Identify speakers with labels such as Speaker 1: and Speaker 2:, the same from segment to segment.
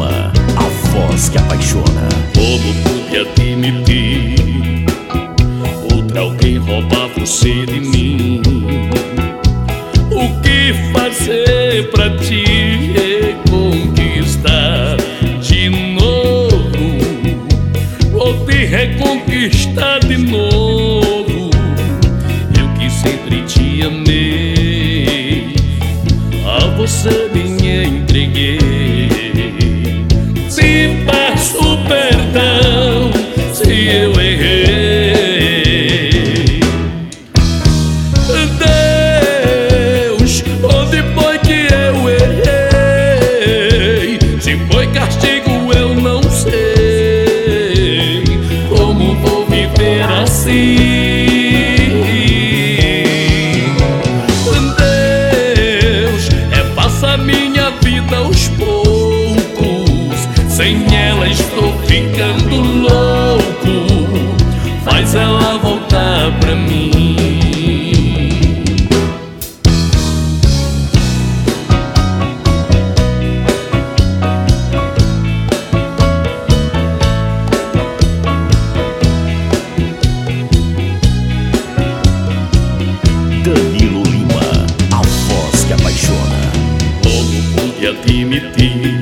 Speaker 1: Lima, a voz que apaixona.
Speaker 2: Como pude admitir outra alguém roubar você de mim? O que fazer pra te reconquistar de novo? Vou te reconquistar de novo. Eu que sempre te amei, a você me entreguei. Se peço perdão se eu errei. Deus, onde foi que eu errei? Se foi castigo eu não sei como vou viver assim. Minha vida aos poucos, sem ela estou ficando louco. Faz ela voltar pra mim.
Speaker 1: Danilo Lima, a voz que apaixona.
Speaker 2: Admitir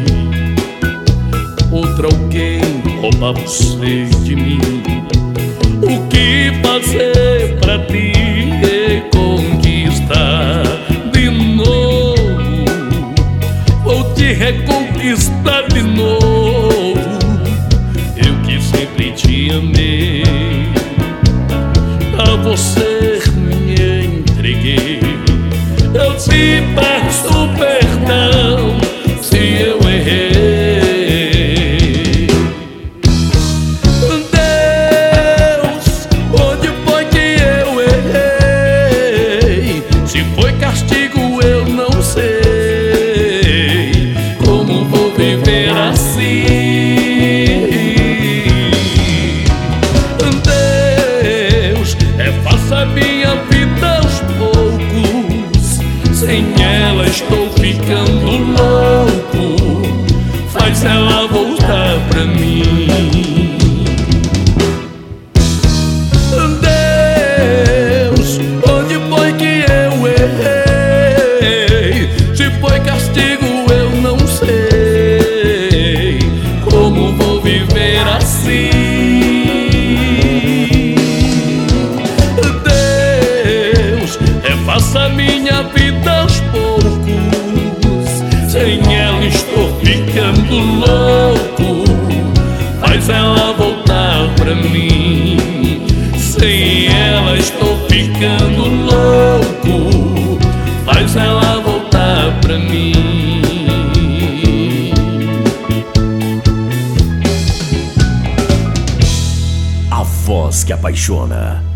Speaker 2: outra alguém roubar você de mim. O que fazer pra te reconquistar de novo? Vou te reconquistar de novo. Eu que sempre te amei, a você me entreguei. Eu te peço perdão se eu errei. Deus, onde foi que eu errei? Se foi castigo eu não sei como vou viver assim. Deus, refaça minha vida aos poucos, sem ela estou ficando louco. Faz ela voltar pra mim. Deus, onde foi que eu errei? Se foi castigo eu não sei como vou viver assim. Deus, refaça minha vida aos poucos, sem ela estou ficando louco. Faz ela voltar pra mim. Sem ela estou ficando louco. Faz ela voltar pra mim.
Speaker 1: A voz que apaixona.